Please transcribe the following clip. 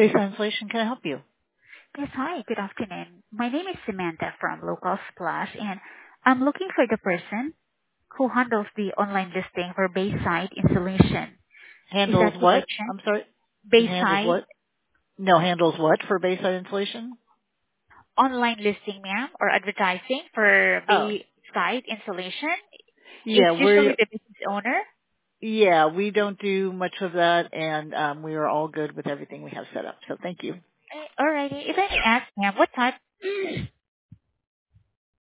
Based on inflation, can I help you? Yes, hi. Good afternoon. My name is Samantha from Local Splash, and I'm looking for the person who handles the online listing for Bayside Insulation. Is Handles that you by what? chance? I'm sorry. Handles Bayside what? No, handles what for Bayside Insulation? online listing, ma'am, or advertising for Oh, Bayside Insulation. It's yeah, usually the business owner. we don't do much of that, and we are all good with everything we have set up. So thank you. Alrighty. If I may ask, ma'am, what type